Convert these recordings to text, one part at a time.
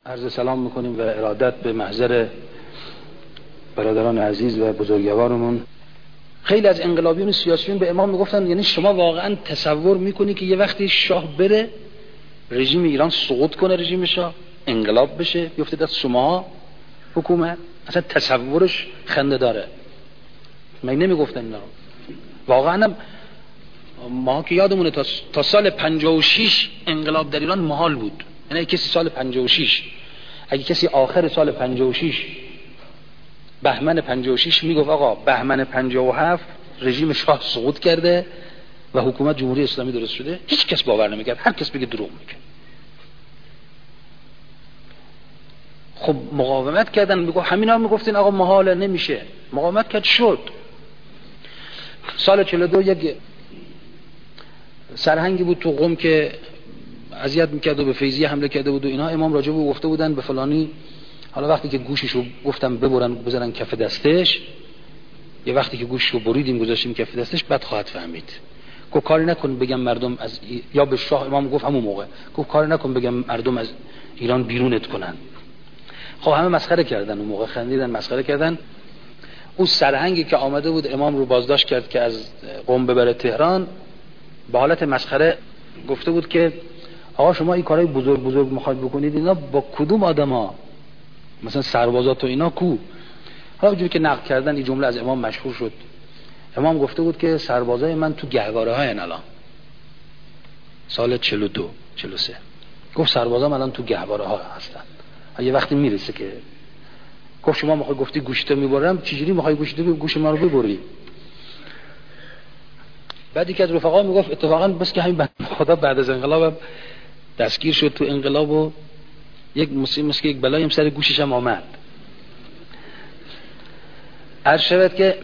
عرض سلام میکنیم و ارادت به محضر برادران عزیز و بزرگوارمون. خیلی از انقلابیون سیاسیون به امام میگفتن یعنی شما واقعا تصور میکنی که یه وقتی شاه بره رژیم ایران سقوط کنه، رژیم شاه انقلاب بشه بیفته دست شما حکومت؟ اصلا تصورش خنده داره. من نمیگفتن اینا واقعا. ما که یادمونه تا سال 56 انقلاب در ایران محال بود. یعنی کسی سال 56 اگه کسی آخر سال 56 بهمن 56 میگفت آقا بهمن 57 رژیم شاه سقوط کرده و حکومت جمهوری اسلامی درست شده، هیچ کس باور نمیکرد. هر کس بگه دروغ میگه. خب مقاومت کردن، میگه همینا میگفتین آقا محاله نمیشه. مقاومت کرد شد. سال 42 یک سرهنگی بود تو قم که اذیت میکرد و به فیضیه حمله کرده بود و اینا. امام راجب او گفته بودن به فلانی. حالا وقتی که گوششو گفتم بذارن کف دستش، یه وقتی که گوششو بریدیم گذاشتیم کف دستش، بعد خواهد فهمید. گفت کاری نکن بگم مردم از یا به شاه. امام گفت همون موقع گفت کاری نکن بگم مردم از ایران بیرونت کنن. خب همه مسخره کردن اون موقع، خندیدن مسخره کردن. اون سرهنگی که آمده بود امام رو بازداشت کرد که از قم ببره تهران، به حالت مسخره گفته بود که آقا شما این کارهای بزرگ میخواید بکنید، اینا با کدوم آدما؟ مثلا سربازات و اینا کو؟ حالا اونجوری که نقل کردن این جمله از امام مشهور شد. امام گفته بود که سربازای من تو گهواره های الان سال 42 43 گفت سربازام الان تو گهواره ها هستن. یه وقتی میرسه که گفت شما میخوای گفتی گوشتو میبرم، چجوری میخوای گوش من رو ببری؟ بعدی که از رفقا میگفت اتفاقا بس که همین خدا بعد از انقلابم دستگیر شد تو انقلاب و یک مصیبت یک بلایی هم سر گوشش هم آمد. عرض شود که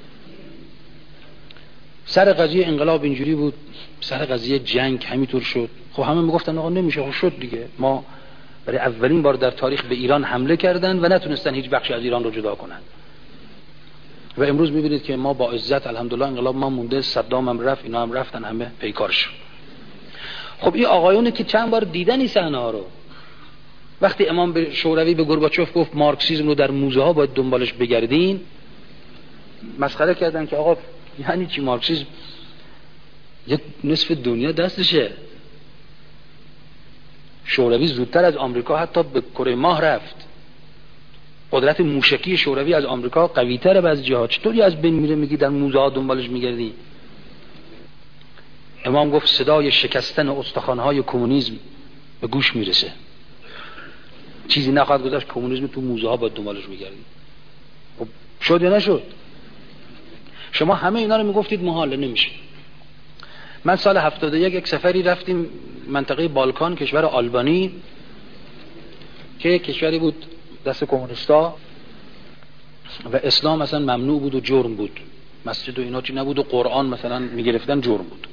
سر قضیه انقلاب اینجوری بود، سر قضیه جنگ همینطور شد. خب همه میگفتن آقا نمیشه. خب شد دیگه. ما برای اولین بار در تاریخ به ایران حمله کردن و نتونستن هیچ بخشی از ایران رو جدا کنن. و امروز میبینید که ما با عزت الحمدلله انقلاب ما مونده، صدام هم رفت، اینا هم رفتن، همه پیکارشون. خب این آقایونه که چند بار دیدن این صحنه ها رو، وقتی امام به شوروی به گورباچوف گفت مارکسیسم رو در موزه ها باید دنبالش بگردین، مسخره کردن که آقا یعنی چی مارکسیسم؟ یک نصف دنیا دستشه. شوروی زودتر از آمریکا حتی به کره ماه رفت. قدرت موشکی شوروی از آمریکا قوی‌تره بعضی جاها. چطوری از بین میره میگی در موزه ها دنبالش میگردی؟ امام گفت صدای شکستن استخوان‌های کمونیسم به گوش میرسه. چیزی نخواهد گذاشت کمونیسم تو موزه ها باید دنبالش میگردی. خب شد یا نشد؟ شما همه اینا رو میگفتید محاله نمیشه. من سال 71 یک سفری رفتیم منطقه بالکان، کشور آلبانی که کشوری بود دست کمونیستا و اسلام مثلا ممنوع بود و جرم بود. مسجد و اینا چی نبود و قرآن مثلا میگرفتن جرم بود.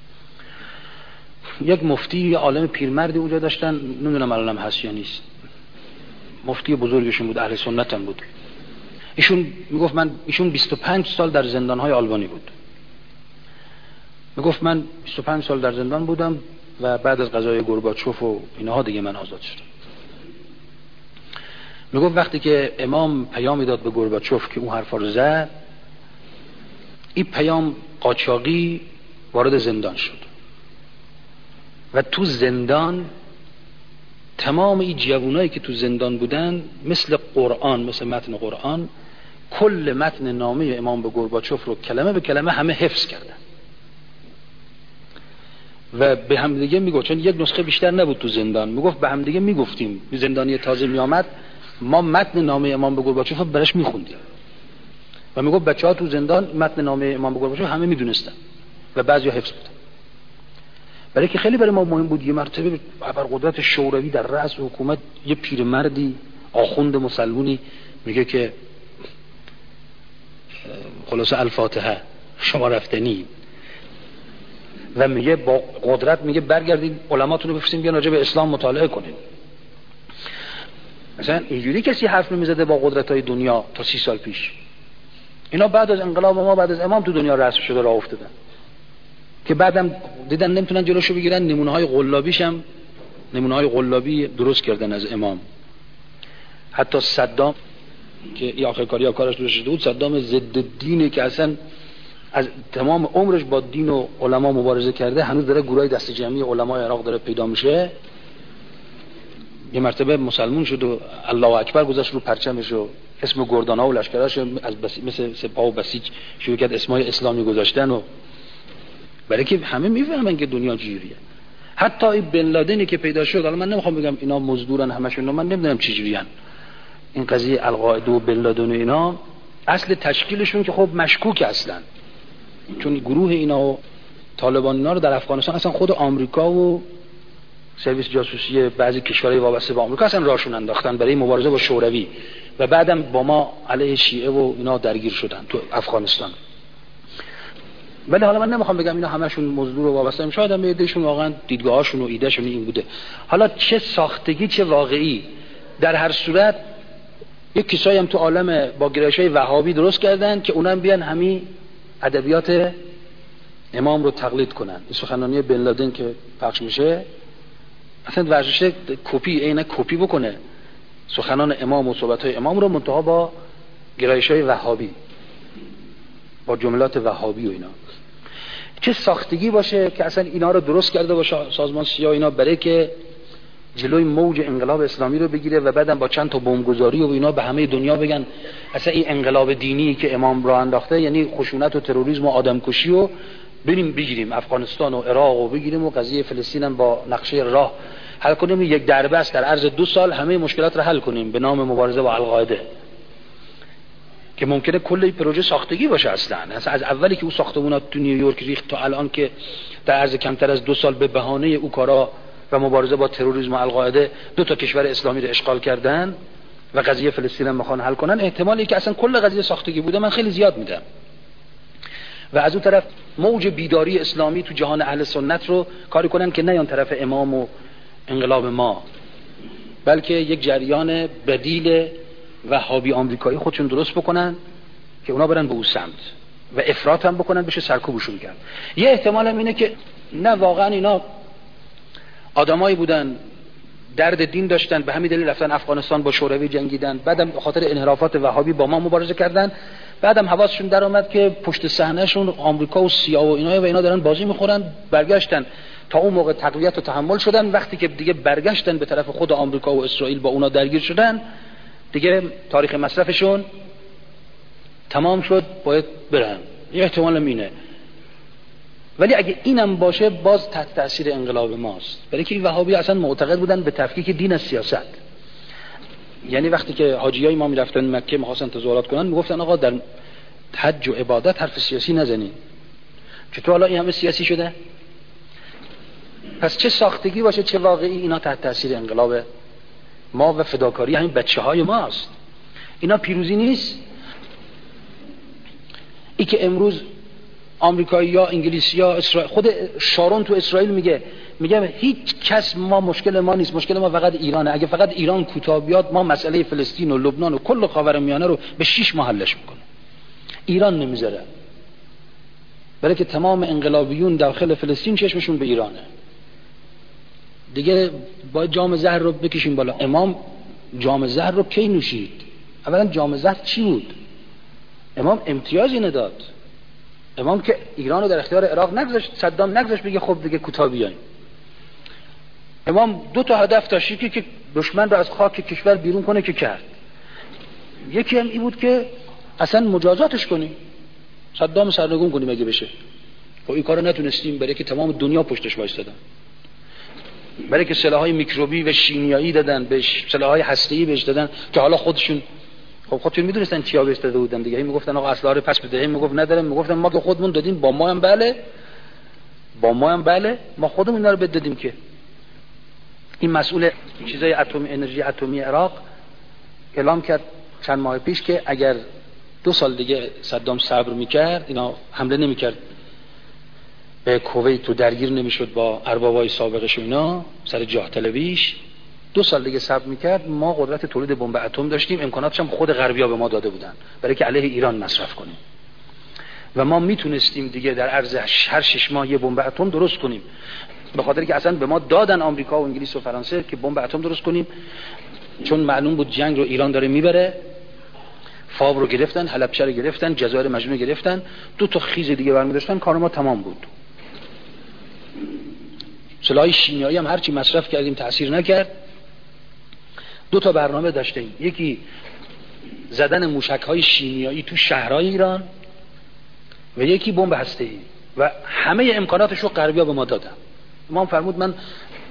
یک مفتی، یه عالم پیرمردی اونجا داشتن، نمیدونم الانم هست یا نیست. مفتی بزرگشون بود، اهل سنت هم بود. ایشون 25 سال در زندان‌های آلبانی بود. میگفت من 25 سال در زندان بودم و بعد از قضای گورباچوف و اینها دیگه من آزاد شدم. میگفت وقتی که امام پیامی داد به گورباچوف که اون حرفا رو زد، این پیام قاچاقی وارد زندان شد و تو زندان تمام این جوانایی که تو زندان بودن مثل قرآن، مثل متن قرآن، کل متن نامه امام به گورباچوف رو کلمه به کلمه همه حفظ کردن و به هم دیگه میگفت، چون یک نسخه بیشتر نبود تو زندان، میگفت به هم دیگه میگفتیم. زندانی تازه میآمد ما متن نامه امام به گورباچوف براش میخوندیم و میگفت بچه‌ها تو زندان متن نامه امام به گورباچوف همه میدونستن و بعضیا حفظ بودن. برای که خیلی برای ما مهم بود. یه مرتبه ابرقدرت شوروی در رأس حکومت یه پیرمردی آخوند مسلمونی میگه که خلاصه الفاتحه شما رفتنی و میگه با قدرت میگه برگردید علماتونو بفرستین بیان راجع به اسلام مطالعه کنین. مثلا اینجوری کسی حرف نمیزده با قدرت‌های دنیا تا 30 سال پیش. اینا بعد از انقلاب ما بعد از امام تو دنیا رسم شده راه افتادن که بعدم دیدن نمیتونن جلوشو بگیرن. نمونه‌های قلابی درست کردن از امام. حتی صدام که این آخر کاری کارش درست بود، صدام ضد دینه که اصلا از تمام عمرش با دین و علما مبارزه کرده، هنوز داره گروهای دست جمعی علمای عراق داره پیدا میشه. یه مرتبه مسلمون شد و الله اکبر گذاشت رو پرچمش و اسم گردان‌ها و لشکراش از مثل سپاه و بسیج شروع کرد اسمای اسلامی گذاشتن، و برای که همه میفهمن که دنیا جوریه. حتی این بن لادنی که پیدا شد، حالا من نمیخوام بگم اینا مزدورن همشون، من نمیدونم چه جوریان این قضیه القاعده و بن لادن و اینا، اصل تشکیلشون که خب مشکوک اصلا، چون گروه اینا و طالبان اینا رو در افغانستان اصلا خود آمریکا و سرویس جاسوسی بعضی کشورهای وابسته به آمریکا اصلا راشون انداختن برای مبارزه با شوروی و بعدم با ما علیه شیعه و اینا درگیر شدن تو افغانستان. ولی حالا من نمیخوام بگم اینا همشون مزدور و وابسته هم، شاید هم ایدهشون واقعا دیدگاهاشون و ایدهشون این بوده. حالا چه ساختگی چه واقعی، در هر صورت یک کسایی هم تو عالم با گرایش‌های وهابی درست کردن که اونم بیان همین ادبیات امام رو تقلید کنن. این سخنرانی بن لادن که پخش میشه اصلا ورزش کپی، عین کپی بکنه سخنان امام و صحبت‌های امام رو، منتها با گرایش‌های وهابی، با جملات وهابی و اینا. چه ساختگی باشه که اصلا اینا رو درست کرده باشه سازمان سیاه اینا برای که جلوی موج انقلاب اسلامی رو بگیره و بعدم با چند تا بمبگذاری و اینا به همه دنیا بگن اصلا این انقلاب دینی که امام راه انداخته یعنی خشونت و تروریسم و آدمکشی و بریم بگیریم افغانستان و عراق و بگیریم و قضیه فلسطین هم با نقشه راه حل کنیم، یک ضربه است در عرض 2 سال همه مشکلات رو حل کنیم به نام مبارزه با القاعده، که ممکنه کل این پروژه ساختگی باشه. اصلا از اولی که او ساختمونات تو نیویورک ریخت تا الان که در عرض کمتر از 2 سال به بهانه او کارا و مبارزه با تروریسم و القاعده 2 تا کشور اسلامی رو اشغال کردن و قضیه فلسطین هم میخوان حل کنن، احتمالی که اصلا کل قضیه ساختگی بوده من خیلی زیاد میدم. و از اون طرف موج بیداری اسلامی تو جهان اهل سنت رو کاری کنن که نه اون طرف امام و انقلاب ما، بلکه یک جریان بدیل وهابی آمریکایی خودشون درست بکنن که اونا برن به اون سمت و افراط هم بکنن بشه سرکوبشون کرد. یه احتمال هم اینه که نه واقعا اینا آدمایی بودن درد دین داشتن، به همین دلیل رفتن افغانستان با شوروی جنگیدن، بعدم به خاطر انحرافات وهابی با ما مبارزه کردن، بعدم حواسشون در اومد که پشت صحنهشون آمریکا و سیاه و اینا دارن بازی میخورن، برگشتن تا اون موقع تقویت و تحمل شدن. وقتی که دیگه برگشتن به طرف خود آمریکا و اسرائیل با اونا درگیر شدن، دیگه تاریخ مصرفشون تمام شد، باید برن. یه احتمال اینه. ولی اگه اینم باشه باز تحت تاثیر انقلاب ماست، برای که این وهابی اصلا معتقد بودن به تفکیک دین از سیاست. یعنی وقتی که حاجیای ما میرفتن مکه می‌خواستن تظاهرات کنن میگفتن آقا در حج و عبادت حرف سیاسی نزنین. چطور حالا این همه سیاسی شده؟ پس چه ساختگی باشه چه واقعی، اینا تحت تاثیر انقلاب ما و فداکاری همین بچه‌های ماست. اینا پیروزی نیست. ای که امروز آمریکایی یا انگلیسی یا اسرائیل، خود شارون تو اسرائیل میگه هیچ کس ما مشکل ما نیست، مشکل ما فقط ایرانه. اگه فقط ایران کوتاه بیاد ما مسئله فلسطین و لبنان و کل خاورمیانه رو به 6 ماه حلش میکنه. ایران نمیذاره، برای که تمام انقلابیون داخل فلسطین چشمشون به ایرانه. دیگه باید جام زهر رو بکشیم بالا. امام جام زهر رو کی نوشید؟ اولا جام زهر چی بود؟ امام امتیازی نداد. امام که ایران رو در اختیار عراق نگذاشت، صدام نگذاشت بگه خب دیگه کوتاه بیاین. امام 2 تا هدف داشت، یکی که دشمن رو از خاک کشور بیرون کنه که کرد، یکی هم این بود که اصلا مجازاتش کنیم، صدام سرنگون کنیم اگه بشه. خب این کارو نتونستیم، برای که تمام دنیا پشتش وایسادن، برای که سلاح‌های میکروبی و شیمیایی دادن بهش، سلاح‌های هسته‌ای بهش دادن که حالا خودشون میدونستن چیا بهش داده بودن دیگه. میگفتن آقا اسلحه رو پس بده، میگفت ندارم، میگفتن ما که خودمون دادیم، با ما هم بله ما خودمون اینا رو بدادیم. که این مسئول چیزای اتمی، انرژی اتمی عراق اعلام کرد چند ماه پیش که اگر 2 سال دیگه صدام صبر میکرد، اینا حمله نمیکرد به کویت و درگیر نمیشد با اربابای سابقش و اینا سر جاه طلبیش، 2 سال دیگه صبر میکرد، ما قدرت تولید بمب اتم داشتیم، امکاناتش هم خود غربی‌ها به ما داده بودن برای که علیه ایران مصرف کنیم و ما میتونستیم دیگه در عرض هر 6 ماه یه بمب اتم درست کنیم، به خاطر که اصلا به ما دادن آمریکا و انگلیس و فرانسه که بمب اتم درست کنیم. چون معلوم بود جنگ رو ایران داره میبره، فاو رو گرفتن، حلبچه رو گرفتن، جزایر مجنون رو گرفتن، 2 تا خیز دیگه برمی‌داشتن، کار ما تمام بود. سلاح شیمیایی هم هرچی مصرف کردیم تأثیر نکرد. 2 تا برنامه داشتیم، یکی زدن موشک‌های شیمیایی تو شهرهای ایران و یکی بمب هسته‌ای و همه امکاناتش رو غربی‌ها به ما دادن. امام فرمود من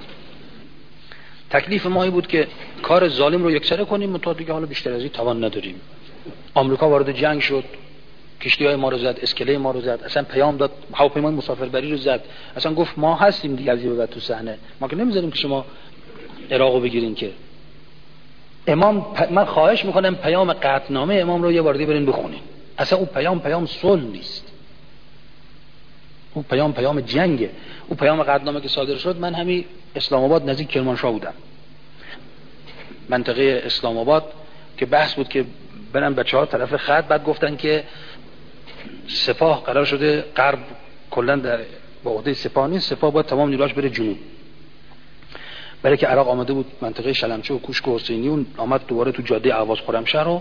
تکلیف ماهی بود که کار ظالم رو یکسره کنیم، تا دیگه حالا بیشتر از این توان نداریم. آمریکا وارد جنگ شد، کشتی‌های ما رو زد، اسکله ما رو زد، اصلا پیام داد، هواپیمای مسافربری رو زد، اصلا گفت ما هستیم دیگه از این به بعد تو صحنه، ما که نمیذاریم که شما عراقو بگیرین که. امام من خواهش میکنم پیام قطعنامه امام رو یه بار دیگه برین بخونین. اصلا اون پیام صلح نیست، اون پیام جنگه. اون پیام قطعنامه که صادر شد، من همین اسلام آباد نزدیک کرمانشاه بودم، منطقه اسلام آباد، که بحث بود که برن بچه‌ها طرف خط، بعد گفتن که سپاه قرار شده غرب کلا در با عهده سپاه نیست، سپاه باید تمام نیروهاش بره جنوب، برای که عراق آمده بود منطقه شلمچه و کوشک و حسینی، اون آمد دوباره تو جاده اهواز خرمشهر رو،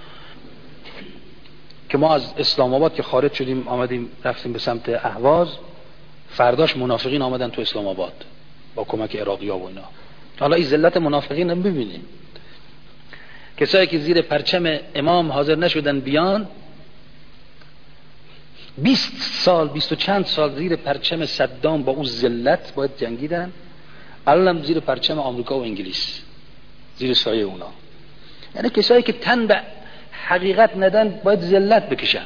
که ما از اسلام آباد که خارج شدیم آمدیم رفتیم به سمت اهواز، فرداش منافقین آمدن تو اسلام آباد با کمک عراقی‌ها و اینا. حالا این ذلت منافقین هم ببینید، کسایی که زیر پرچم امام حاضر نشدن بیان، 20 سال 20 و چند سال زیر پرچم صدام با اون ذلت باید جنگیدن، الانم زیر پرچم آمریکا و انگلیس، زیر سایه اونا. یعنی کسایی که تن به حقیقت ندن باید ذلت بکشن.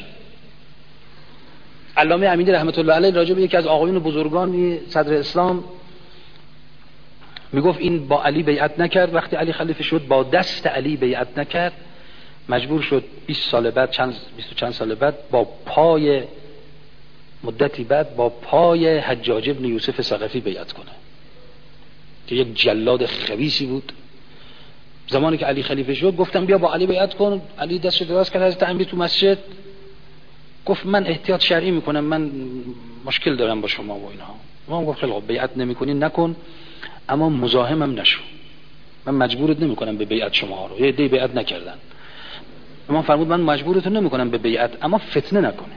علامه امینی رحمت الله علیه راجع به یکی از آقایون بزرگان صدر اسلام میگفت این با علی بیعت نکرد، وقتی علی خلیفه شد با دست علی بیعت نکرد، مجبور شد 20 سال بعد 20 و چند سال بعد با پای مدتی بعد با پای حجاج ابن یوسف ثقفی بیعت کنه که یک جلاد خبیثی بود. زمانی که علی خلیفه شد گفتم بیا با علی بیعت کن، علی دستش دراز کرد از امیر تو مسجد، گفت من احتیاط شرعی میکنم، من مشکل دارم با شما و اینها. ما گفت خیلی بیعت نمیکنی نکن، اما مزاحمم نشو، من مجبورت نمیکنم به بیعت شما رو. یه دی بیعت نکردن، امام فرمود من مجبورتون نمیکنم به بیعت، اما فتنه نکنه،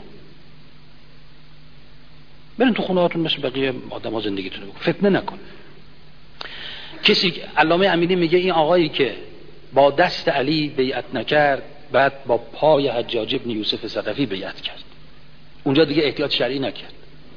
برین تو خونه هاتون مثل بقیه آدم‌ها زندگیتون رو بکن، فتنه نکن. کسی علامه امینی میگه این آقایی که با دست علی بیعت نکرد، بعد با پای حجاج ابن یوسف ثقفی بیعت کرد، اونجا دیگه احتیاط شرعی نکرد،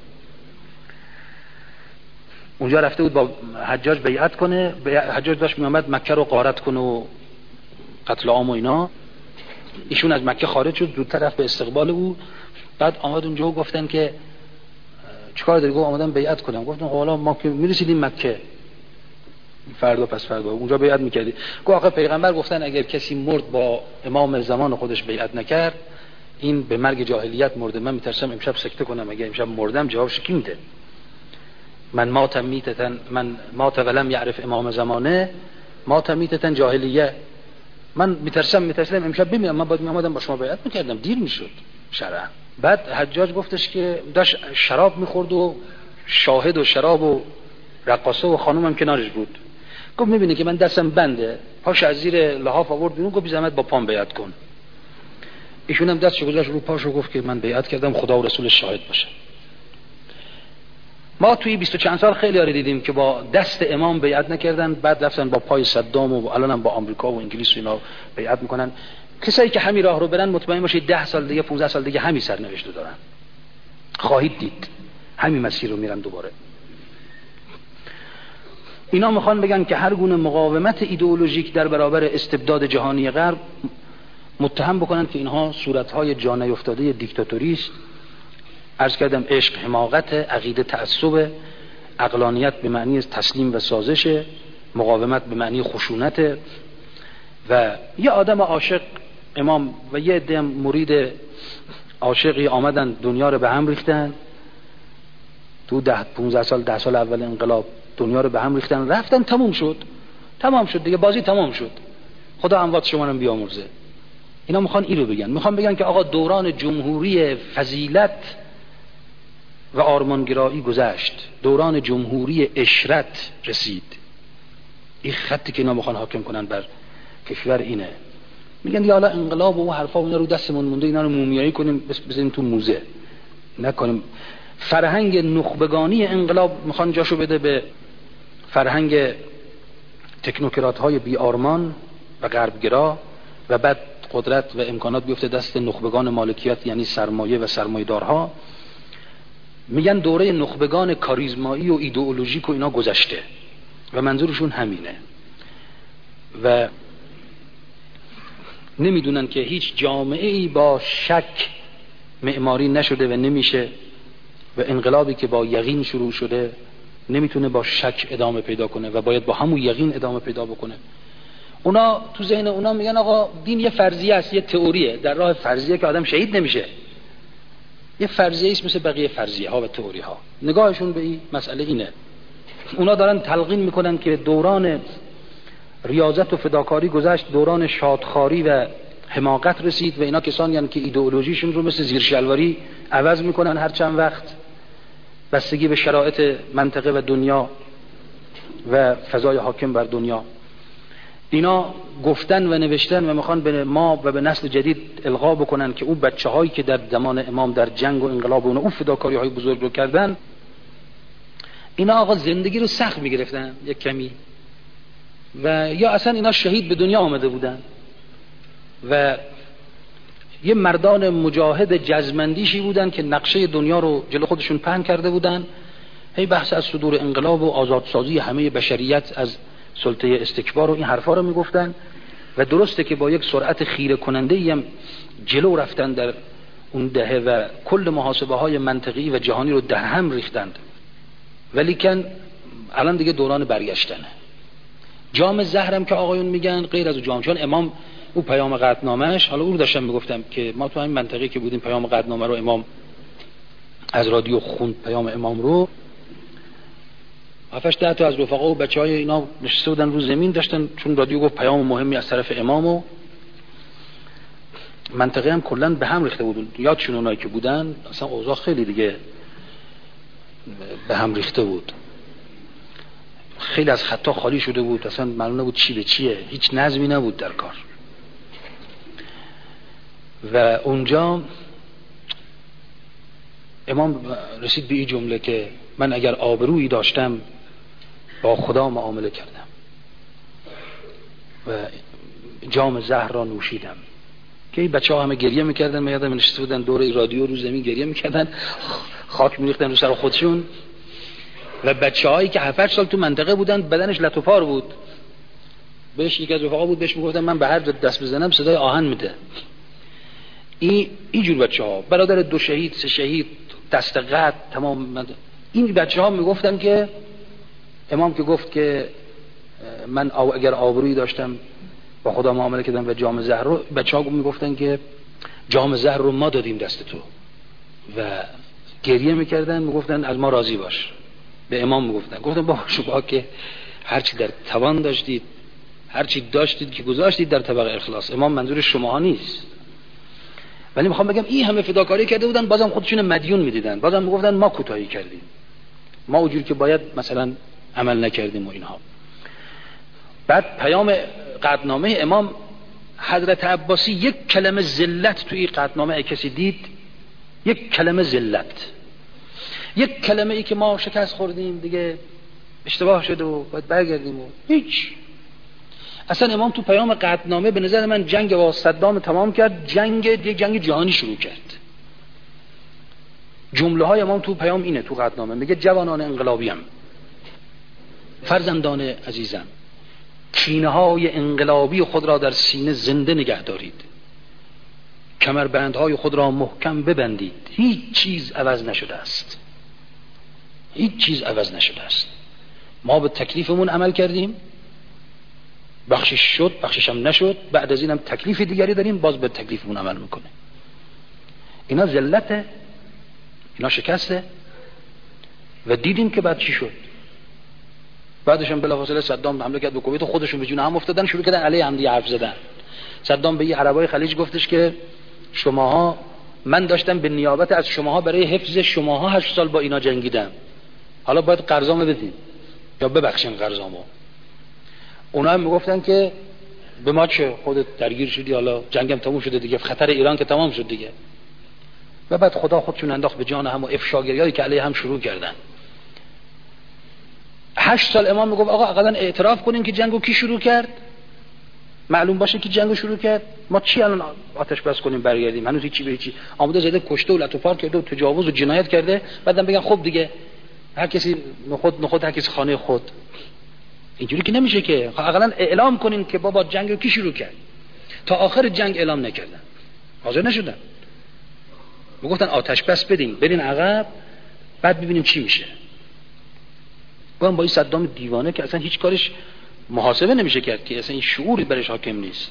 اونجا رفته بود با حجاج بیعت کنه، حجاج داشت میامد مکه رو غارت کنه و قتل عام و اینا، ایشون از مکه خارج شد، زودتر رفت به استقبال او، بعد آمد اونجا و گفتن که چیکار داری؟ گفت آمدم بیعت کنم. گفتن حالا ما که میرسیدیم مکه فردا پس فردا اونجا بیعت میکردی. گفت آخه پیغمبر گفتن اگر کسی مرد با امام زمان خودش بیعت نکرد این به مرگ جاهلیت مرده، من میترسم امشب سکته کنم، اگر امشب مردم جوابش کی میده؟ من مات ولم یعرف امام زمانه مات میتتن جاهلیه، من میترسم امشب بمیرم، من باید میامدم با شما بیعت میکردم، دیر میشد شرعا. بعد حجاج گفتش که داشت شراب میخورد و شاهد و شراب و رقاصه و خانومم کنارش بود، گفت میبینی که من دستم بنده، پاش از زیر لحاف آورد بیرون، گفت بی زحمت با پام بیعت کن. ایشون هم دستش گذاشت رو پاش و گفت که من بیعت کردم، خدا و رسولش شاهد باشه. ما توی 20 و چند سال خیلی آره دیدیم که با دست امام بیعت نکردن، بعد رفتن با پای صدام و الان هم با آمریکا و انگلیس و اینا بیعت میکنن. کسایی که همین راه رو برن مطمئن باشید 10 سال دیگه 15 سال دیگه همین سرنوشت رو دارن، خواهید دید همین مسیر رو میرن دوباره. اینا میخوان بگن که هر گونه مقاومت ایدئولوژیک در برابر استبداد جهانی غرب متهم بکنن که اینها صورتهای جا نیفتاده دیکتاتوری است. عرض کردم عشق حماقت، عقیده تعصب، عقلانیت به معنی تسلیم و سازش، مقاومت به معنی خشونت. و یه آدم عاشق امام و یه عده مرید عاشقی آمدن دنیا رو به هم ریختن تو 10 سال اول انقلاب، دنیا رو به هم ریختن، رفتن، تمام شد دیگه، بازی تمام شد، خدا اموات شما رو بیامرزه. اینا میخوان این رو بگن، میخوان بگن که آقا دوران جمهوری فضیلت و آرمانگرایی گذشت، دوران جمهوری اشرت رسید. این خطی که اینا میخوان حاکم کنن بر کشور اینه. میگن دیگه حالا انقلاب و حرفا اینا رو دستمون مونده، اینا رو مومیایی کنیم بزنیم تو موزه نکنیم. فرهنگ نخبگانی انقلاب میخوان جاشو بده به فرهنگ تکنوکرات های بی آرمان و غربگرا و بعد قدرت و امکانات بیفته دست نخبگان مالکیت، یعنی سرمایه و سرمایه‌دارها. میگن دوره نخبگان کاریزمایی و ایدئولوژیک و اینا گذشته و منظورشون همینه و نمیدونن که هیچ جامعه‌ای با شک معماری نشده و نمیشه و انقلابی که با یقین شروع شده نمیتونه با شک ادامه پیدا کنه و باید با همون یقین ادامه پیدا بکنه. اونا تو ذهن اونا میگن آقا دین یه فرضیه است، یه تئوریه، در راه فرضیه که آدم شهید نمیشه، یه فرضیه است مثل بقیه فرضیه ها و تئوری ها. نگاهشون به این مسئله اینه. اونا دارن تلقین میکنن که دوران ریاضت و فداکاری گذشت، دوران شادخواری و حماقت رسید و اینا کسانی هستند که ایدئولوژیشون رو مثل زیرشلواری عوض میکنن هر چند وقت بستگی به شرایط منطقه و دنیا و فضای حاکم بر دنیا. اینا گفتن و نوشتن و میخوان به ما و به نسل جدید القا بکنن که اون بچه هایی که در زمان امام در جنگ و انقلاب و اون فداکاری های بزرگ رو کردن، اینا آقا زندگی رو سخت میگرفتن یک کمی و یا اصلا اینا شهید به دنیا آمده بودن و یه مردان مجاهد جزمندیشی بودن که نقشه دنیا رو جلو خودشون پهن کرده بودن. هی بحث از صدور انقلاب و آزادسازی همه بشریت از سلطه استکبار و این حرفا رو میگفتن و درسته که با یک سرعت خیره کننده‌ای هم جلو رفتن در اون دهه و کل محاسبه های منطقی و جهانی رو در هم ریختند، ولیکن الان دیگه دوران برگشتنه. جام زهرم که آقایون میگن غیر از جام، چون امام او پیام قطعنامه‌اش، حالا او رو داشتم میگفتم که ما تو همین منطقه که بودیم پیام قطعنامه رو امام از رادیو خوند، پیام امام رو 7-8 تا از رفقا و بچهای اینا نشسته بودن رو زمین داشتن، چون رادیو گفت پیام مهمی از طرف امام و منطقه هم کلا به هم ریخته بود. یادشون اونایی که بودن اصلا اوضاع خیلی دیگه به هم ریخته بود، خیلی از خطا خالی شده بود، اصلا معلوم نبود چی به چیه، هیچ نظمی نبود در کار. و اونجا امام رسید به این جمله که من اگر آبرویی داشتم با خدا معامله کردم و جام زهر را نوشیدم. که این بچه ها همه گریه میکردن، من یادم نشسته بودن دور رادیو رو زمین گریه میکردن، خاک میریختن رو سر خودشون و بچه هایی که 7-8 سال تو منطقه بودن بدنش لط و پار بود. بهش یک از رفقا بود بهش میگفتن من به هر دست بزنم صدای آهن میده. این جور بچه ها، برادر 2 شهید 3 شهید دست قطع تمام. این بچه ها میگفتن که امام که گفت که من اگر آبرویی داشتم با خدا معامله کردم و جام زهر رو، بچه ها میگفتن که جام زهر رو ما دادیم دست تو و گریه میکردن، میگفتن از ما راضی باش. به امام میگفتن، گفتن با شما که هرچی در توان داشتید، هرچی داشتید که گذاشتید در طبق اخلاص. امام منظور شماها نیست، ولی میخوام بگم این همه فداکاری کرده بودن، بازم خودشون مدیون میدیدن، بازم میگفتن ما کوتاهی کردیم، ما اونجوری که باید مثلا عمل نکردیم و اینها. بعد پیام قطعنامه امام حضرت عباسی یک کلمه ذلت توی قطعنامه کسی دید، یک کلمه ذلت، یک کلمه ای که ما شکست خوردیم دیگه اشتباه شده و باید برگردیم و هیچ. اصلا امام تو پیام قطعنامه به نظر من جنگ با صدام تمام کرد، جنگ جهانی شروع کرد. جمله های امام تو پیام اینه، تو قطعنامه میگه جوانان انقلابیم، فرزندان عزیزم، کینه های انقلابی خود را در سینه زنده نگه دارید، کمربندهای خود را محکم ببندید، هیچ چیز عوض نشده است، هیچ چیز عوض نشده است. ما به تکلیفمون عمل کردیم، بخشش شد، بخشش هم نشد، بعد از این هم تکلیف دیگری داریم، باز به تکلیفمون عمل میکنه. اینا ذلته، اینا شکسته. و دیدیم که بعد چی شد. بعدش هم بلافاصله صدام حمله کرد به کویت و خودشون به جون هم افتادن، شروع کردن علیه هم دیگه حرف زدن. صدام به عربای خلیج گفتش که شماها، من داشتم به نیابت از شماها برای حفظ شماها 8 سال با اینا جنگیدم، حالا باید قرضامو بدین یا ببخشین قرضامو. اونا هم میگفتن که به ما چه، خودت درگیر شدی، حالا جنگم تموم شده دیگه، خطر ایران که تمام شد دیگه. و بعد خدا خودشون انداخت به جان هم و افشاگریایی که علیه هم شروع کردن. 8 سال امام میگفت آقا اقلا اعتراف کنین که جنگو کی شروع کرد، معلوم باشه که جنگو شروع کرد، ما چی الان آتش بس کنیم برگردیم، هنوز هیچی به هیچی، آماده زده کشته و لطو پار کرده و تجاوز و جنایت کرده، بعدم بگن خب دیگه هر کسی نخود هر کسی خانه خود. اینجوری که نمیشه که. اقلا اعلام کنین که بابا جنگ رو کی شروع کرد. تا آخر جنگ اعلام نکردن، حاضر نشدن، میگفتن آتش بس بدین برین عقب بعد ببینیم چی میشه. با این صدام دیوانه که اصلا هیچ کارش محاسبه نمیشه کرد، که اصلا این شعوری برش حاکم نیست.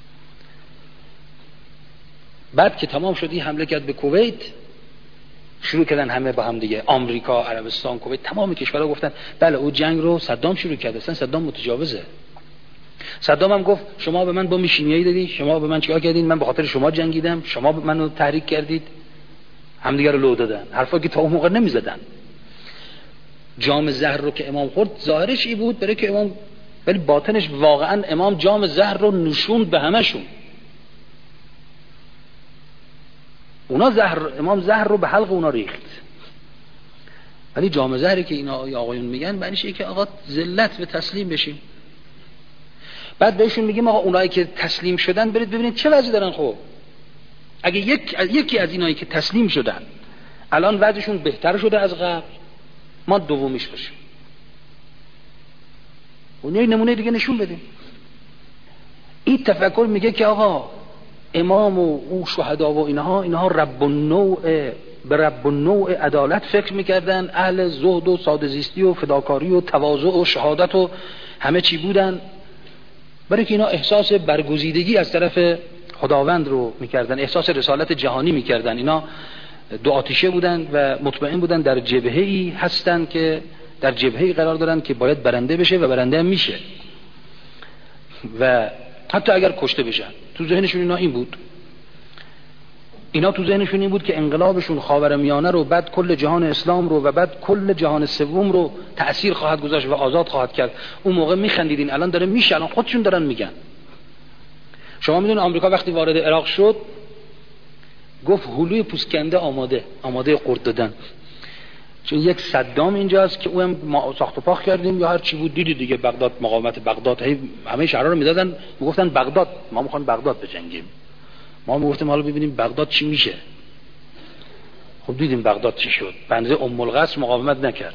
بعد که تمام شدی حمله کرد به کویت، شروع کردن همه با هم دیگه، آمریکا، عربستان، کویت، تمام کشورها گفتن بله او جنگ رو صدام شروع کرد، اصلا صدام متجاوزه. صدام هم گفت شما به من بمب شیمیایی دادید، شما به من چیکار کردین، من به خاطر شما جنگیدم، شما منو تحریک کردید. همدیگه رو لو دادن، حرفا که تا اون موقع نمیزدن. جام زهر رو که امام خورد ظاهرش ای بود برای که امام، ولی باطنش واقعا امام جام زهر رو نشوند به همشون. امام زهر رو به حلق اونا ریخت. ولی جام زهری که اینا آقایون میگن معنیش اینه که آقا ذلت به تسلیم بشیم. بعد بهشون میگیم آقا اونایی که تسلیم شدن برید ببینید چه وضعی دارن. خب اگه یکی از اینایی که تسلیم شدن الان وضعشون بهتر شده از قبل، ما دومیش باشیم. اون یه نمونه دیگه نشون بدیم. این تفکر میگه که آقا امام و او شهدا و اینها رب النوع عدالت فکر میکردن، اهل زهد و ساده زیستی و فداکاری و تواضع و شهادت و همه چی بودن، برای که اینا احساس برگزیدگی از طرف خداوند رو میکردن، احساس رسالت جهانی میکردن. اینا دو آتیشه بودن و مطمئن بودن در جبهه‌ای هستن که در جبهه‌ای قرار دارن که باید برنده بشه و برنده هم میشه، و حتی اگر کشته بشن. تو ذهنشون اینا این بود. اینا تو ذهنشون این بود که انقلابشون خاورمیانه رو، بعد کل جهان اسلام رو و بعد کل جهان سوم رو تأثیر خواهد گذاشت و آزاد خواهد کرد. اون موقع میخندیدین، الان داره میشه، الان خودشون دارن میگن. شما میدونید آمریکا وقتی وارد عراق شد گفت هلوی پوسکنده آماده قرد دادن، چون یک صدام اینجاست که اون ما ساخت و پاخت کردیم یا هر چی بود. دیدی دیگه بغداد، مقاومت بغداد، همه شهرها رو میدادن، میگفتن بغداد، ما میخوایم بغداد بجنگیم. ما میگفتیم حالا ببینیم بغداد چی میشه. خب دیدیم بغداد چی شد. بنده ام القصر مقاومت نکرد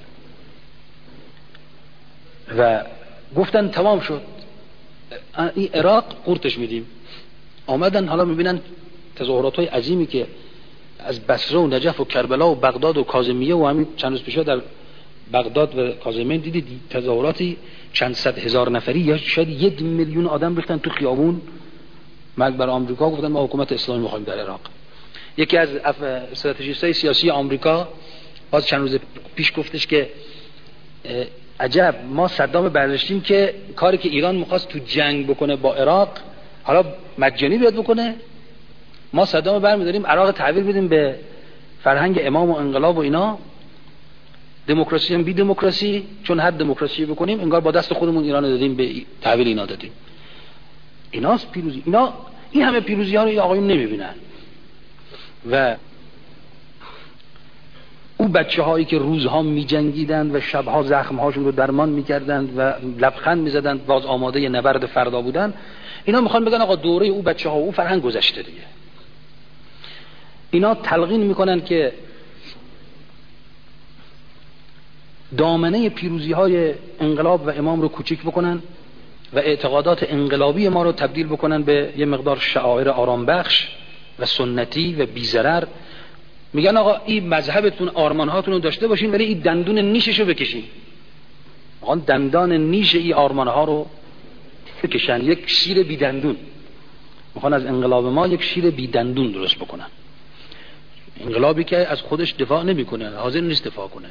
و گفتن تمام شد، این عراق قورتش میدیم. آمدن حالا میبینن تظاهرات‌های عظیمی که از بصره و نجف و کربلا و بغداد و کاظمیه و همین چند روز پیش در بغداد و کاظمیه دیدید تظاهراتی چند صد هزار نفری یا شاید 1 میلیون آدم ریختن تو خیابون. مرگ بر آمریکا، گفتن ما حکومت اسلامی می‌خوایم در عراق. یکی از استراتژیست‌های سیاسی آمریکا باز چند روز پیش گفتش که عجب، ما صدام برداشتیم که کاری که ایران می‌خواست تو جنگ بکنه با عراق حالا مجانی بیاد بکنه، ما صدام برمی‌داریم عراق تحویل بدیم به فرهنگ امام و انقلاب و اینا، دموکراسی هم بی دموکراسی، چون هر دموکراسی بکنیم انگار با دست خودمون ایران دادیم به تحویل اینا دادیم. ایناست پیروزی. اینا این همه پیروزی‌ها رو آقایون نمی‌بینن. و اون بچه‌هایی که روزها می‌جنگیدن و شب‌ها زخم‌هاشون رو درمان می‌کردن و لبخند می‌زدن، باز آماده نبرد فردا بودن، اینا میخوان بگن آقا دوره او بچه‌ها او فرهنگ گذشته دیگه. اینا تلقین میکنن که دامنه پیروزی‌های انقلاب و امام رو کوچیک بکنن و اعتقادات انقلابی ما رو تبدیل بکنن به یه مقدار شعائر آرام بخش و سنتی و بی‌ضرر. میگن آقا این مذهبتون، آرمانهاتون رو داشته باشین، ولی این دندون نیشش رو بکشین. آقا دندان نیش این آرمانها رو بکشن. یک شیر بی دندون میخوان از انقلاب ما یک شیر بی دندون درست بکنن. انقلابی که از خودش دفاع نمیکنه، حاضر نیست دفاع کنه.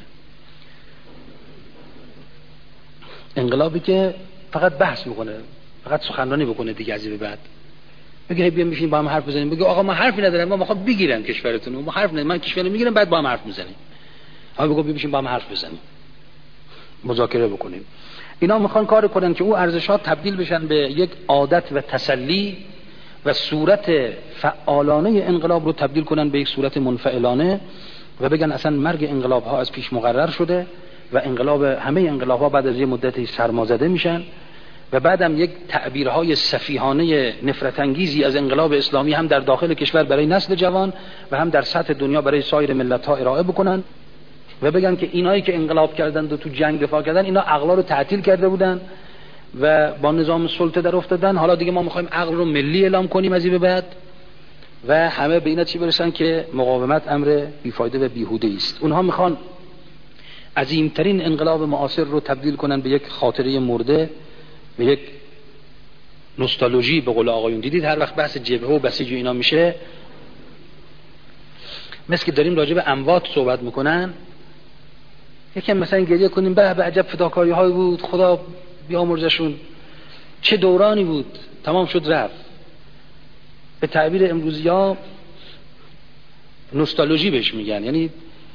انقلابی که فقط بحث میکنه، فقط سخنرانی بکنه دیگه. از این به بعد بگه بیام بشین با هم حرف بزنیم، بگه آقا ما حرفی ندارم، ما میخوام بگیرم کشورتون، ما حرف ندارم، من کشور میگیرم بعد با هم حرف میزنیم. ها بگو بشین با هم حرف بزنیم، مذاکره بکنیم. اینا میخوان کار کنن که او ارزشات تبدیل بشن به یک عادت و تسلی و صورت فعالانه انقلاب رو تبدیل کنن به یک صورت منفعلانه و بگن اصلا مرگ انقلاب ها از پیش مقرر شده و همه انقلاب ها بعد از یه مدتی سرمازده میشن و بعدم یک تعبیرهای سفیهانه نفرت انگیزی از انقلاب اسلامی هم در داخل کشور برای نسل جوان و هم در سطح دنیا برای سایر ملت ها ارائه بکنن و بگن که اینایی که انقلاب کردند و تو جنگ دفاع کردن اینا عقلا رو تعطیل کرده بودن و با نظام سلطه در افتادن، حالا دیگه ما میخوایم عقل رو ملی اعلام کنیم از این به بعد و همه به این نتیجه برسن که مقاومت امر بیفایده و بیهوده است. اونها میخوان عظیمترین انقلاب معاصر رو تبدیل کنن به یک خاطره مرده، به یک نوستالژی به قول آقایون. دیدید هر وقت بحث جبهه و بسیج اینا میشه مثل که داریم راجع به اموات صحبت میکنن، یکم مثلا گریه کنیم به عجب فداکاری های بود، خدا بیامرزشون، چه دورانی بود، تمام شد رفت. به تعبیر امروزی ها نوستالژی بهش میگن، یعنی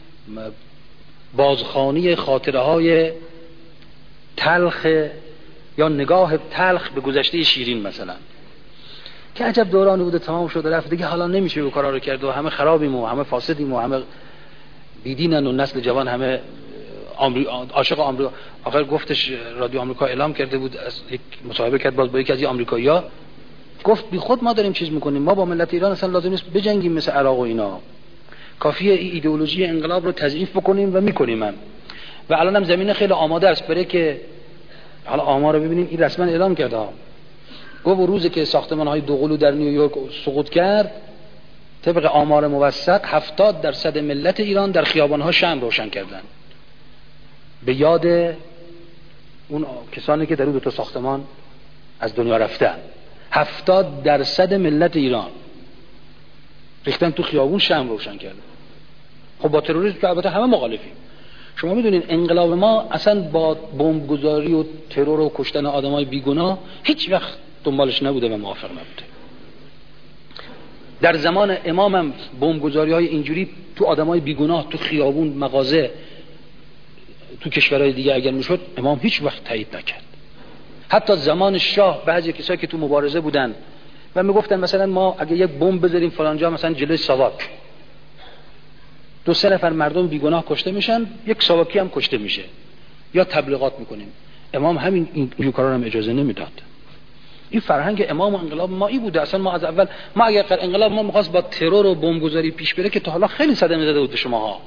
بازخوانی خاطره های تلخ یا نگاه تلخ به گذشته شیرین مثلا، که عجب دورانی بوده تمام شد رفت، دیگه حالا نمیشه به کارا رو کرد و همه خرابیم و همه فاسدیم و همه بیدینن و نسل جوان همه عاشق آمریکا. آخر گفتش رادیو آمریکا اعلام کرده بود، از یک مصاحبه کرد باز با یکی از این آمریکایی‌ها، گفت بی خود ما داریم چیز میکنیم، ما با ملت ایران اصلا لازم نیست بجنگیم مثل عراق و اینا، کافیه ایدئولوژی انقلاب رو تضعیف بکنیم و میکنیم هم. و الان هم زمینه خیلی آماده است برای که حالا آمار رو ببینیم، این رسما اعلام کرده ها، گفت روزی که ساختمان‌های دوقلو در نیویورک سقوط کرد طبق آمار موثق 70% ملت ایران در خیابان‌ها شمع روشن کردند به یاد اون کسانی که در اون دو تا ساختمان از دنیا رفتن. 70% ملت ایران ریختن تو خیابون شمع روشن کردن. خب با تروریسم که البته همه مخالفیم. شما میدونین انقلاب ما اصلا با بمبگذاری و ترور و کشتن آدمای بیگناه هیچ وقت دنبالش نبوده و موافق نبوده. در زمان امام هم بمبگذاری‌های اینجوری تو آدمای بیگناه تو خیابون، مغازه، تو کشورهای دیگه اگر میشد امام هیچ وقت تایید نکرد. حتی زمان شاه بعضی کسایی که تو مبارزه بودن و میگفتن مثلا ما اگه یک بمب بذاریم فلان جا مثلا جلوی ساواک 2-3 نفر مردم بیگناه کشته میشن، یک ساواکی هم کشته میشه یا تبلیغات میکنیم. امام همین این کارا هم اجازه نمیداد. این فرهنگ امام و انقلاب ما ای بوده. اصلا ما از اول ما اگر انقلاب ما می‌خواست با ترور و بمبگذاری پیش بره که تا حالا خیلی صدمه زده بود به شماها.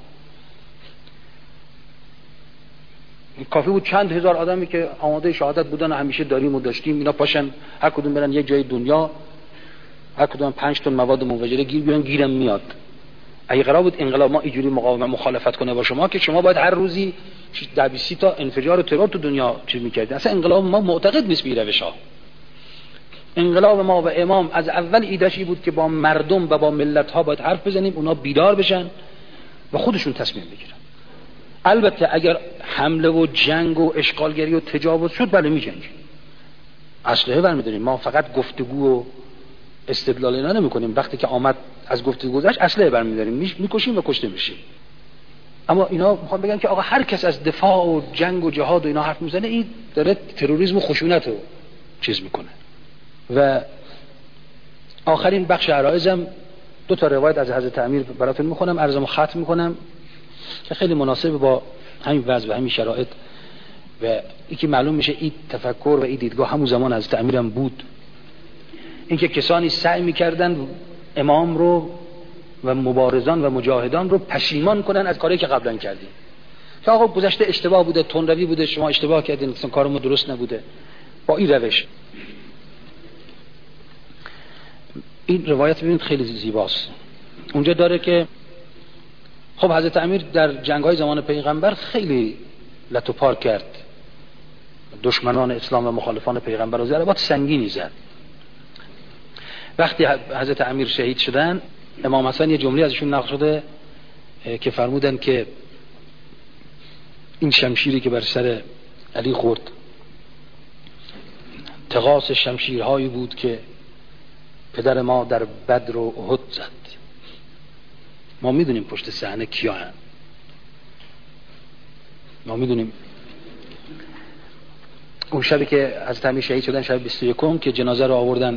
کافی بود چند هزار آدمی که آماده شهادت بودن و همیشه داریم و داشتیم، اینا پاشن هر کدوم برن یک جای دنیا، هر کدوم 5 تن مواد منفجره گیر بیان، گیرم میاد. اگه قرار بود انقلاب ما اینجوری مخالفت کنه با شما که شما باید هر روزی 10-20 تا انفجار و ترور تو دنیا چیز می‌کردید. اصلا انقلاب ما معتقد نیست به روش‌ها. انقلاب ما و امام از اول ایده‌ای بود که با مردم و با ملت‌ها باید حرف بزنیم، اونا بیدار بشن و خودشون تصمیم بگیرن. البته اگر حمله و جنگ و اشغالگری و تجاوز شد بله می‌جنگیم، اسلحه برمی‌داریم، ما فقط گفتگو و استدلال اینا نمی‌کنیم. وقتی که آمد از گفتگو گذشت اسلحه برمی‌داریم، می‌کشیم و کشته میشیم. اما اینا میخوان بگن که آقا هر کس از دفاع و جنگ و جهاد و اینا حرف میزنه این داره تروریسم و خشونت رو چیز میکنه. و آخرین بخش عرایزم 2 تا روایت از حضرت امیر براتون میخونم، عرضمو ختم میکنم که خیلی مناسب با همین وضع و همین شرایط و اینکه معلوم میشه این تفکر و این دیدگاه همون زمان حضرت امیرم بود. اینکه کسانی سعی میکردن امام رو و مبارزان و مجاهدان رو پشیمان کنن از کاری که قبلا کردیم، که آقا گذشته اشتباه بوده، تندروی بوده، شما اشتباه کردین، اصلا کار ما درست نبوده. با این روش این روایت ببینید خیلی زیباست. اونجا داره که خب حضرت امیر در جنگ‌های زمان پیغمبر خیلی لت و پار کرد، دشمنان اسلام و مخالفان پیغمبر رو ضربات سنگینی زد. وقتی حضرت امیر شهید شدن، امام حسن یه جمله ازشون نقل شده که فرمودن که این شمشیری که بر سر علی خورد تقاس شمشیرهایی بود که پدر ما در بدر و احد زد. ما میدونیم پشت صحنه کیا هستند، ما میدونیم. اون شبی که حضرت امیر شهید شدن، شب 21 که جنازه رو آوردن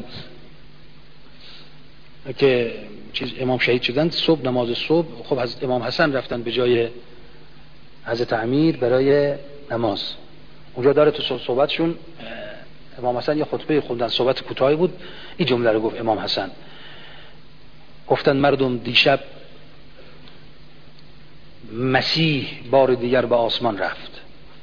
که امام شهید شدن، صبح نماز صبح خب حضرت امام حسن رفتن به جای حضرت امیر برای نماز. اونجا داره تو صحبتشون امام حسن یه خطبه خوندن، صحبت کوتاهی بود، این جمله رو گفت امام حسن، گفتن مردم دیشب مسیح بار دیگر به آسمان رفت.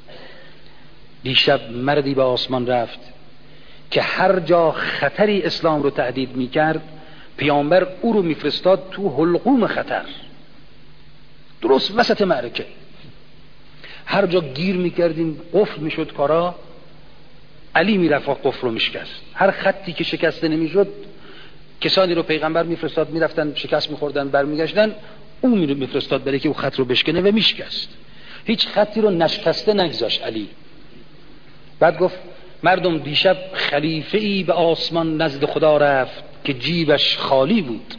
دیشب مردی به آسمان رفت که هر جا خطری اسلام رو تهدید میکرد پیامبر او رو میفرستاد تو حلقوم خطر، درست وسط معرکه. هر جا گیر میکردیم قفل میشد کارا، علی میرفت قفل رو میشکست. هر خطی که شکسته نمیشد کسانی رو پیغمبر میفرستاد، میرفتن شکست میخوردن برمیگشتن، او میفرستاد برای که او خط رو بشکنه و میشکست. هیچ خطی رو نشکسته نگذاشت علی. بعد گفت مردم دیشب خلیفه ای به آسمان نزد خدا رفت که جیبش خالی بود.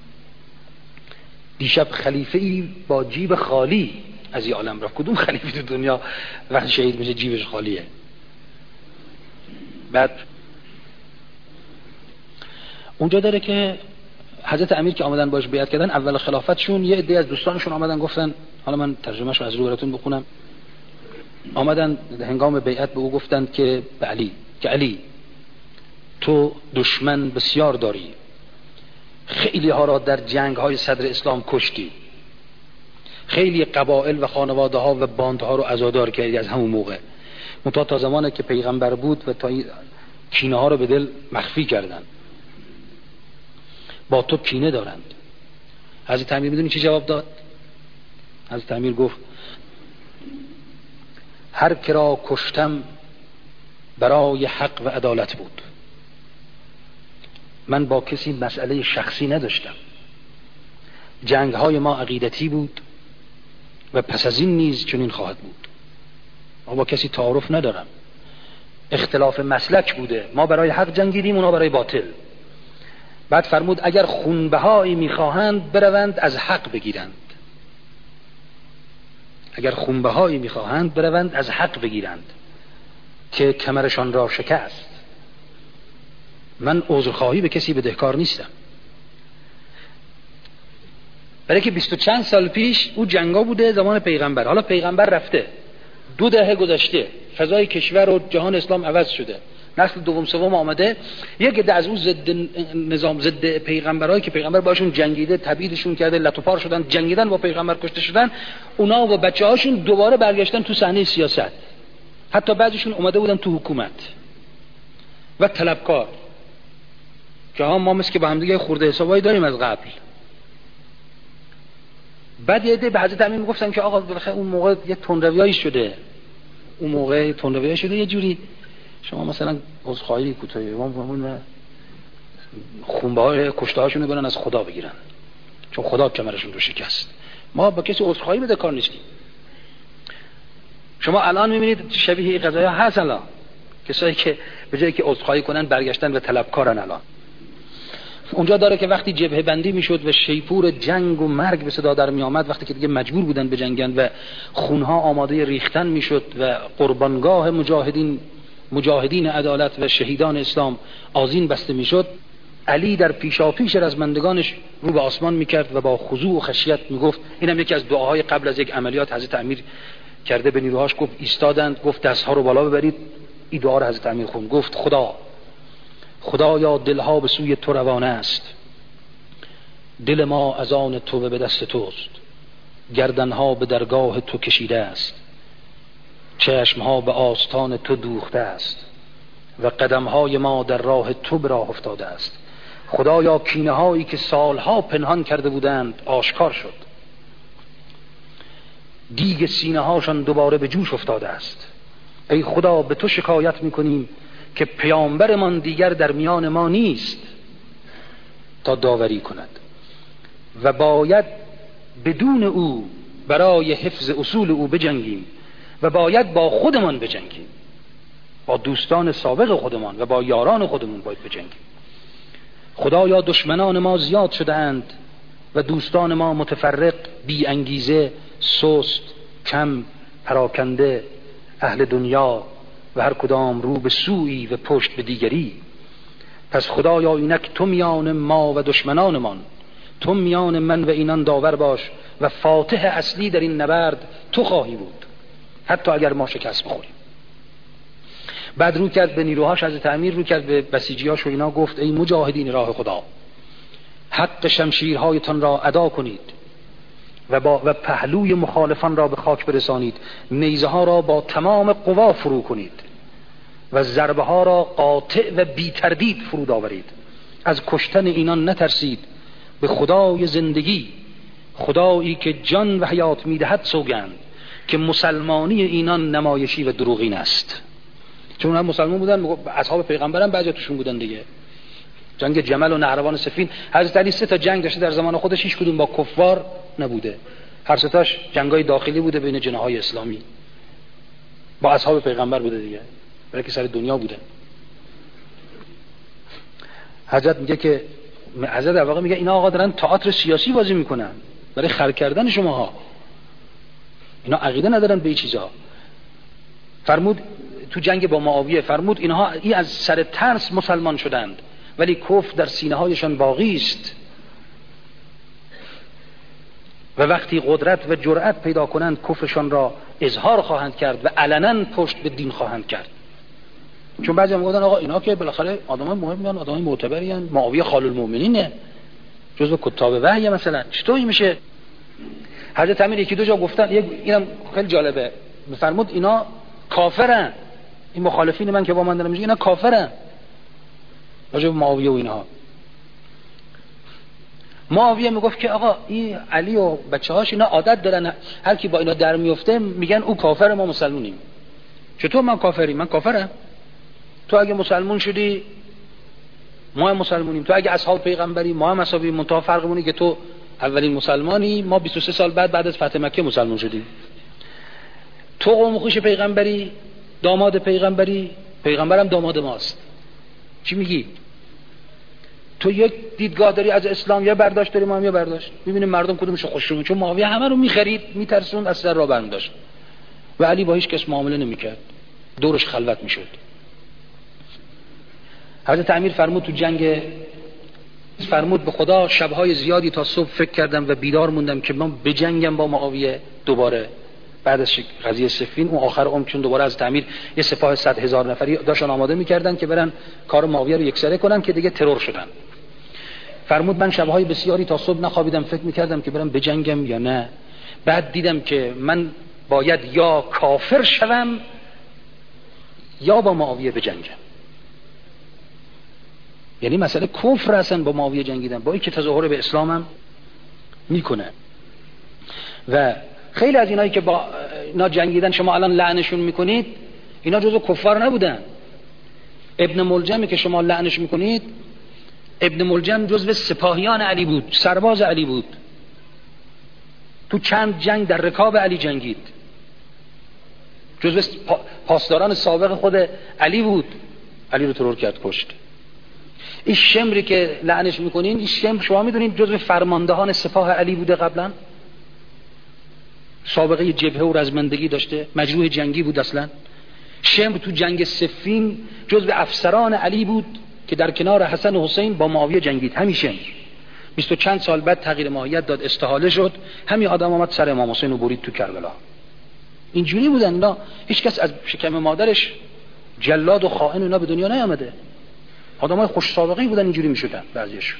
دیشب خلیفه ای با جیب خالی از این عالم رفت. کدوم خلیفه تو دنیا وقتی شهید میشه جیبش خالیه؟ بعد اونجا داره که حضرت امیر که آمدن باش بیعت کردن، اول خلافتشون یه عده از دوستانشون آمدن گفتن، حالا من ترجمهش رو از رو براتون بخونم، آمدن هنگام بیعت به او گفتند که به علی که علی تو دشمن بسیار داری، خیلی ها را در جنگ های صدر اسلام کشتی، خیلی قبائل و خانواده ها و باندها رو عزادار کردی از همون موقع، منتها تا زمانی که پیغمبر بود و تا کینه ها رو به دل مخفی کردن، با تو کینه دارند. حضرت امیر میدونی چی جواب داد؟ حضرت امیر گفت هر که را کشتم برای حق و عدالت بود، من با کسی مسئله شخصی نداشتم. جنگ های ما عقیدتی بود و پس از این نیز چنین خواهد بود. ما با کسی تعارف ندارم، اختلاف مسلک بوده، ما برای حق جنگیدیم، اونا برای باطل. بعد فرمود اگر خونبهایی میخواهند بروند از حق بگیرند، اگر خونبهایی میخواهند بروند از حق بگیرند که کمرشان را شکست. من عذرخواهی به کسی بدهکار نیستم. برای که 20 و چند سال پیش او جنگا بوده زمان پیغمبر، حالا پیغمبر رفته، 2 دهه گذشته، فضای کشور و جهان اسلام عوض شده، نسل دوم سوم آمده، یک عده از اون ضد نظام، ضد پیغمبرایی که پیغمبر باشون جنگیده، تبعیدشون کرده، لطوپار شدن، جنگیدن با پیغمبر، کشته شدن، اونا و بچه‌هاشون دوباره برگشتن تو صحنه سیاست. حتی بعضیشون اومده بودن تو حکومت و طلبکار، که ها ما مثل که با هم دیگه خورده حسابایی داریم از قبل. بعد یه عده به حضرت امیر میگفتن که آقا بالاخره اون موقع یه تندرویایی شده، اون موقع تندرویایی شده، یه جوری شما مثلا عذرخواهی کوتاهی امام خونبه‌های کشته‌هاشون رو برن از خدا بگیرن، چون خدا کمرشون رو شکست. ما با کسی عذرخواهی بده کار نیستیم. شما الان می‌بینید شبیه این قضایا هست. الان کسایی که به جایی که عذرخواهی کنن برگشتن و طلبکارن. الان اونجا داره که وقتی جبهه بندی میشد و شیپور جنگ و مرگ به صدا در می آمد، وقتی که دیگه مجبور بودن به جنگن و خونها آماده ریختن میشد و قربانگاه مجاهدین عدالت و شهیدان اسلام آذین بسته میشد، علی در پیشاپیش رزمندگانش رو به آسمان میکرد و با خضوع و خشیت میگفت، اینم یکی از دعاهای قبل از یک عملیات حضرت امیر کرده به نیروهاش، گفت ایستادند، گفت دستها رو بالا ببرید، این دعا رو حضرت امیر خوند، گفت خدایا دلها به سوی تو روانه است، دل ما از آن تو به دست توست، گردنها به درگاه تو کشیده است، چشمها به آستان تو دوخته است و قدمهای ما در راه تو به راه افتاده است. خدایا کینه هایی که سالها پنهان کرده بودند آشکار شد، دیگ سینه هاشان دوباره به جوش افتاده است. ای خدا به تو شکایت میکنیم که پیامبرمان دیگر در میان ما نیست تا داوری کند و باید بدون او برای حفظ اصول او بجنگیم و باید با خودمان بجنگیم، با دوستان سابق خودمان و با یاران خودمون باید بجنگیم. خدایا دشمنان ما زیاد شده اند و دوستان ما متفرق، بی انگیزه، سست، کم، پراکنده، اهل دنیا، و هر کدام رو به سوی و پشت به دیگری. پس خدایا اینک تو میان ما و دشمنانمان، تو میان من و اینان داور باش و فاتح اصلی در این نبرد تو خواهی بود، حتی اگر ما شکست بخوریم. بعد رو کرد به نیروهاش، از تعمیر رو کرد به بسیجیاش و اینا، گفت ای مجاهدین راه خدا، حق شمشیرهایتان را ادا کنید و پهلوی مخالفان را به خاک برسانید، نیزه ها را با تمام قوا فرو کنید و ضربه ها را قاطع و بی تردید فرود آورید. از کشتن اینان نترسید، به خدای زندگی، خدایی که جان و حیات میدهد سوگند که مسلمانی اینان نمایشی و دروغین است. چون هم مسلمان بودن، اصحاب پیغمبرم بعضی توشون بودن دیگه. جنگ جمل و نهروان سفین، حضرت علی 3 تا جنگ داشته در زمان خودش، هیچ کدوم با کفار نبوده، هر 3 تاش جنگای داخلی بوده بین جناح‌های اسلامی، با اصحاب پیغمبر بوده دیگه، برای که سر دنیا بوده. حضرت میگه که حضرت در واقع میگه اینا آقا دارن تئاتر سیاسی بازی میکنن برای خر کردن شماها، اینا عقیده ندارن به این چیزا. فرمود تو جنگ با معاویه، فرمود اینها از سر ترس مسلمان شدند ولی کفر در سینه هایشان باقی است و وقتی قدرت و جرأت پیدا کنند کفرشان را اظهار خواهند کرد و علنا پشت به دین خواهند کرد. چون بعضی میگن آقا اینا که بالاخره آدمای مهمی ان، آدمای معتبری ان، معاویه خال المؤمنینه، جزو کتاب وحی مثلا، چطوری میشه؟ حضرت امیر 1-2 جا گفتن، اینم خیلی جالبه، فرمود اینا کافرن، این مخالفین من که با من دارن میگن اینا کافرن، راجع به معاویه و اینها. معاویه میگفت که آقا این علی و بچه‌هاش اینا عادت دارن هر کی با اینا در میفته میگن او کافر، ما مسلمونیم. چطور من کافریم؟ من کافرم؟ تو اگه مسلمون شدی ما هم مسلمونیم، تو اگه اصحاب پیغمبری ما هم اصحابی، منتها فرقمونه که تو اولین مسلمانی، ما 23 سال بعد از فتح مکه مسلمان شدیم. تو قوم خوش پیغمبری، داماد پیغمبری، پیغمبرم داماد ماست. چی میگی؟ تو یک دیدگاه داری از اسلام، یا برداشت داری، ما هم یا برداشت. ببینیم مردم کدومشو خوششون، چون معاویه همه رو میخرید، میترسوند، از سر را برمی داشت و علی با هیچ کس معامله نمیکرد، دورش خلوت میشد. حضرت امیر فرمود تو جنگ، فرمود به خدا شبهای زیادی تا صبح فکر کردم و بیدار موندم که من بجنگم با معاویه دوباره بعد از قضیه صفین. اون آخر عمر چون دوباره از تعمیر یه سپاه 100,000 نفری داشتن آماده میکردن که برن کار معاویه رو یکسره کنن که دیگه ترور شدن. فرمود من شبهای بسیاری تا صبح نخوابیدم، فکر میکردم که برم بجنگم یا نه. بعد دیدم که من باید یا کافر شوم یا با معاویه بجنگم. یعنی مسئله کفر هستن با معاویه جنگیدن، با اینکه تظاهر به اسلامم میکنه. و خیلی از اینایی که با اینا جنگیدن شما الان لعنشون میکنید، اینا جزو کفار نبودن. ابن ملجمی که شما لعنش میکنید، ابن ملجم جزو سپاهیان علی بود، سرباز علی بود، تو چند جنگ در رکاب علی جنگید، جزو پاسداران سابق خود علی بود، علی رو ترور کرد، کشت. این شمری که لعنش میکنین، این شمر شما میدونین جزو فرماندهان سپاه علی بوده، قبلا سابقه جبهه و رزمندگی داشته، مجروح جنگی بود اصلا. شمر تو جنگ صفین جزو افسران علی بود که در کنار حسن و حسین با معاویه جنگید. همین شمر 20 و چند سال بعد تغییر ماهیت داد، استحاله شد، همین آدم آمد سر امام حسین رو برید تو کربلا. اینجوری بودن اینا. هیچ کس از شکم مادرش جلاد و خائن اینا به دنیا نیامده. آدمای خوش سابقه‌ای بودن، اینجوری میشدن بعضیشون.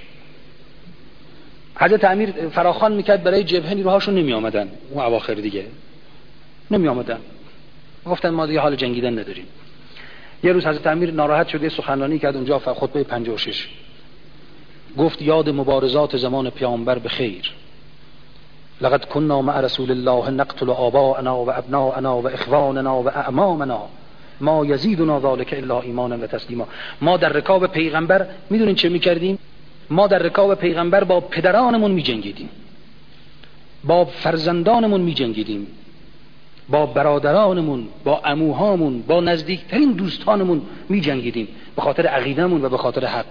حضرت امیر فراخوان میکرد برای جبهه، نیروهاشون نمی آمدن، اون اواخر دیگه نمی آمدن، گفتن ما دیگه حال جنگیدن نداریم. یه روز حضرت امیر ناراحت شده، سخنرانی کرد اونجا، خطبه 56 گفت یاد مبارزات زمان پیامبر به خیر، لقد كنا مع رسول الله نقتل آباءنا و ابناءنا و اخواننا و اعمامنا ما یزیدنا ذلك الا ایمانا و تسلیما. ما در رکاب پیغمبر میدونین چه میکردیم؟ ما در رکاب پیغمبر با پدرانمون میجنگیدیم، با فرزندانمون میجنگیدیم، با برادرانمون، با عموهامون، با نزدیکترین دوستانمون میجنگیدیم، به خاطر عقیدهمون و به خاطر حق.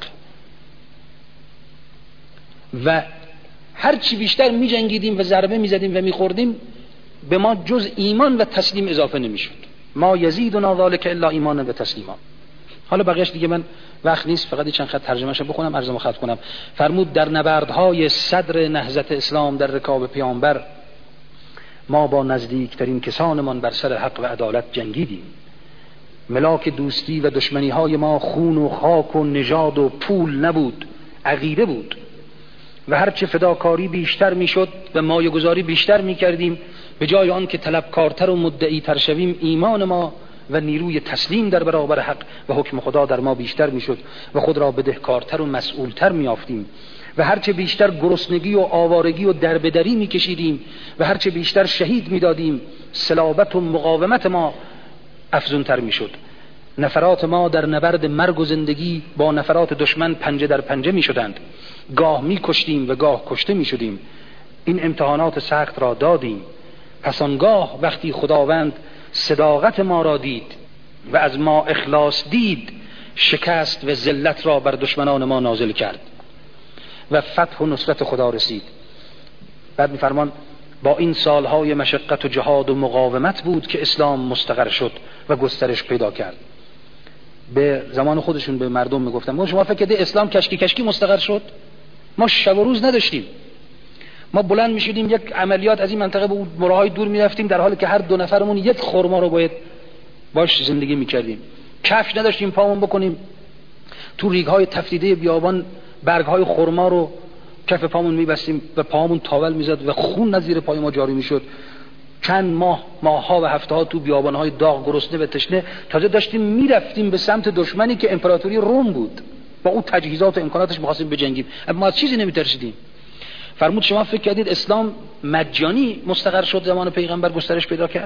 و هر چی بیشتر میجنگیدیم و ضربه میزدیم و میخوردیم، به ما جز ایمان و تسلیم اضافه نمیشد. ما یزیدنا ذلک الا ایمانا و تسلیما. حالا بقیه‌اش دیگه من وقت نیست، فقط چند خط ترجمه‌اش بخونم عرضمو ختم کنم. فرمود در نبردهای صدر نهضت اسلام در رکاب پیامبر ما با نزدیکترین کسانمان بر سر حق و عدالت جنگیدیم. ملاک دوستی و دشمنی‌های ما خون و خاک و نژاد و پول نبود، عقیده بود. و هرچه فداکاری بیشتر میشد و مایه‌گذاری بیشتر میکردیم، به جای آن که طلبکارتر و مدعی‌تر شویم، ایمان ما و نیروی تسلیم در برابر حق و حکم خدا در ما بیشتر میشد و خود را بدهکارتر و مسئولتر میافتیم. و هرچه بیشتر گرسنگی و آوارگی و دربدری میکشیدیم و هرچه بیشتر شهید میدادیم، صلابت و مقاومت ما افزونتر میشد. نفرات ما در نبرد مرگ و زندگی با نفرات دشمن پنجه در پنجه میشدند. گاه میکشتیم و گاه کشته میشدیم. این امتحانات سخت را دادیم. پس آنگاه وقتی خداوند صداقت ما را دید و از ما اخلاص دید، شکست و ذلت را بر دشمنان ما نازل کرد و فتح و نصرت خدا رسید. بعد می‌فرمان با این سالهای مشقت و جهاد و مقاومت بود که اسلام مستقر شد و گسترش پیدا کرد. به زمان خودشون به مردم میگفتن شما فکر کردید اسلام کشکی کشکی مستقر شد؟ ما شب و روز نداشتیم. ما بلند میشدیم یک عملیات از این منطقه به مراهای دور میرفتیم، در حالی که هر دو نفرمون یک خرما رو باید باش زندگی میکردیم. کفش نداشتیم پامون بکنیم تو ریگ‌های تفریده بیابان، برگ‌های خرما رو کف پامون میبستیم و پامون تاول میزد و خون از زیر پای ما جاری میشد. چند ماه‌ها و هفته‌ها تو بیابان‌های داغ، گرسنه و تشنه تازه داشتیم میرفتیم به سمت دشمنی که امپراتوری روم بود. با اون تجهیزات و امکاناتش می‌خواستیم بجنگیم، اما ما از چیزی نمی‌ترسیدیم. فرمود شما فکر کردید اسلام مجانی مستقر شد زمان پیغمبر گسترش پیدا کرد؟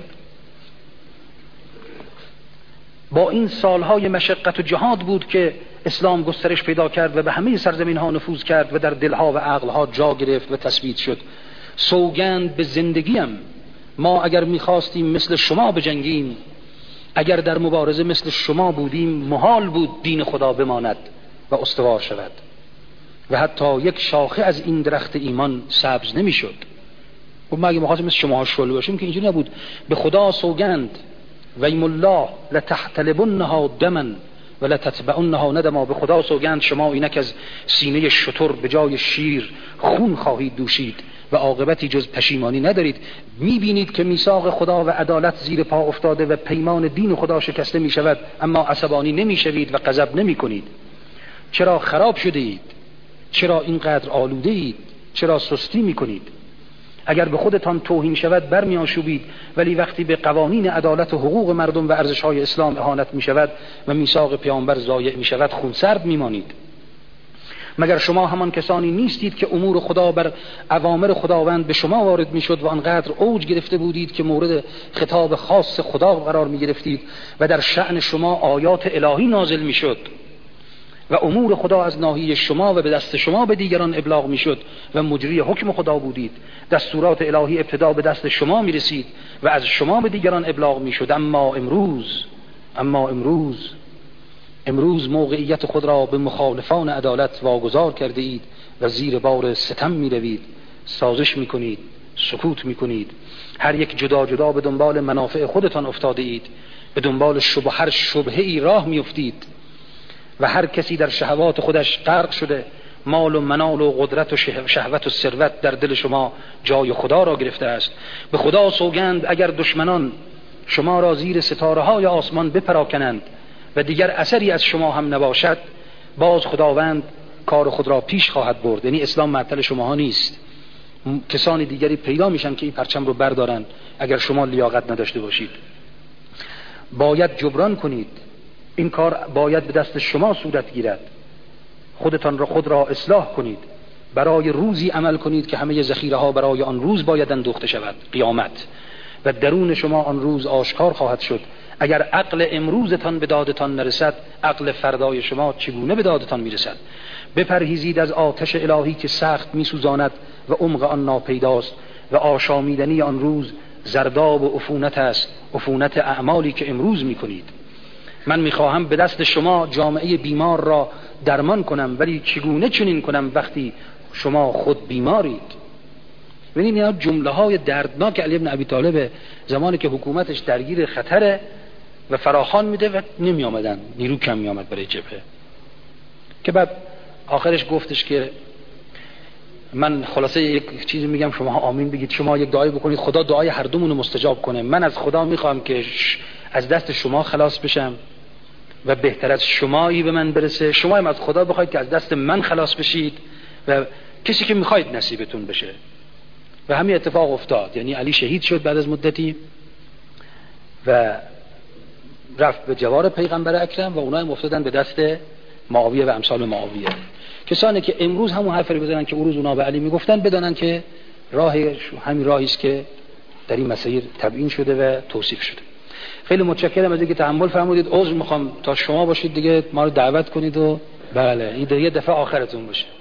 با این سالهای مشقت و جهاد بود که اسلام گسترش پیدا کرد و به همه سرزمین‌ها نفوذ کرد و در دلها و عقلها جا گرفت و تثبیت شد. سوگند به زندگیم، ما اگر می‌خواستیم مثل شما بجنگیم، اگر در مبارزه مثل شما بودیم، محال بود دین خدا بماند و استوار شود و حتی یک شاخه از این درخت ایمان سبز نمی‌شد. ما اگه می‌خواستیم مثل شما شل باشیم که اینجوری نبود. به خدا سوگند، ویم الله لتحتلبنها دما ولتتبعنها ندما. به خدا سوگند شما اینک از سینه شتر به جای شیر خون خواهید دوشید و عاقبتی جز پشیمانی ندارید. می‌بینید که میثاق خدا و عدالت زیر پا افتاده و پیمان دین خدا شکسته می‌شود، اما عصبانی نمی‌شوید و غضب نمی‌کنید. چرا خراب شده اید؟ چرا اینقدر آلوده اید؟ چرا سستی می‌کنید؟ اگر به خودتان توهین شود برمی‌آشوبید، ولی وقتی به قوانین عدالت و حقوق مردم و ارزش‌های اسلام اهانت می‌شود و میثاق پیامبر ضایع می‌شود، خونسرد می‌مانید. مگر شما همان کسانی نیستید که امور خدا بر اوامر خداوند به شما وارد می‌شد و آنقدر اوج گرفته بودید که مورد خطاب خاص خدا قرار می‌گرفتید و در شأن شما آیات الهی نازل می‌شد و امور خدا از ناحیه شما و به دست شما به دیگران ابلاغ میشد و مجری حکم خدا بودید. دستورات الهی ابتدا به دست شما میرسید و از شما به دیگران ابلاغ میشد. اما امروز موقعیت خود را به مخالفان عدالت واگذار کرده اید و زیر بار ستم میروید، سازش میکنید، سکوت میکنید. هر یک جدا جدا به دنبال منافع خودتان افتاده اید، به دنبال هر شبهه‌ای راه میافتید و هر کسی در شهوات خودش غرق شده. مال و منال و قدرت و شهوت و ثروت در دل شما جای خدا را گرفته است. به خدا سوگند اگر دشمنان شما را زیر ستاره‌های آسمان بپراکنند و دیگر اثری از شما هم نباشد، باز خداوند کار خود را پیش خواهد برد. یعنی اسلام معطل شماها نیست. کسانی دیگری پیدا میشن که این پرچم رو بردارن اگر شما لیاقت نداشته باشید. باید جبران کنید. این کار باید به دست شما صورت گیرد. خود را اصلاح کنید. برای روزی عمل کنید که همه ذخیره ها برای آن روز باید اندوخته شود، قیامت، و درون شما آن روز آشکار خواهد شد. اگر عقل امروزتان به دادتان نرسد، عقل فردای شما چگونه به دادتان میرسد؟ بپرهیزید از آتش الهی که سخت میسوزاند و عمق آن ناپیداست و آشامیدنی آن روز زرداب و عفونت است، عفونت اعمالی که امروز میکنید. من میخواهم به دست شما جامعه بیمار را درمان کنم، ولی چگونه چنین کنم وقتی شما خود بیمارید؟ ببینید اینا جمله های دردناک علی بن ابی طالب زمانی که حکومتش درگیر خطره و فراخوان میده و نمی آمدن، نیرو کم می آمد برای جبهه. که بعد آخرش گفتش که من خلاصه یک چیزی میگم شما آمین بگید، شما یک دعایی بکنید خدا دعای هر دومون رو مستجاب کنه. من از خدا میخوام که از دست شما خلاص بشم و بهتر از شمایی به من برسه، شما هم از خدا بخواید که از دست من خلاص بشید و کسی که میخواید نصیبتون بشه. و همین اتفاق افتاد. یعنی علی شهید شد بعد از مدتی و رفت به جوار پیغمبر اکرم و اونها هم افتادن به دست معاویه و امثال معاویه. کسانی که امروز همون حرف رو بزنن که اون روز اونها به علی میگفتن بدانن که راه همین راهی است که در این مسیر تبیین شده و توصیف شده. خیلی متشکرم از اینکه تحمل فرمودید. عذر میخوام تا شما باشید دیگه ما رو دعوت کنید و بله این یه دفعه آخرتون باشه.